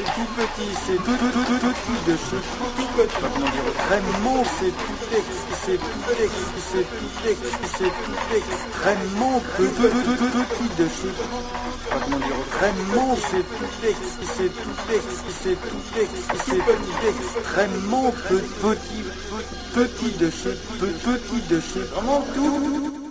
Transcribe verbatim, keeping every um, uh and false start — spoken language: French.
c'est tout petit, c'est tout, tout, tout, tout petit de chez tout petit. Comment dire extrêmement, c'est tout ex, c'est tout ex, c'est tout ex, c'est tout extrêmement petit de chez. Comment dire extrêmement, c'est tout ex, c'est tout ex, c'est tout ex, c'est petit extrêmement petit, petit de chez, petit de chez. Vraiment tout.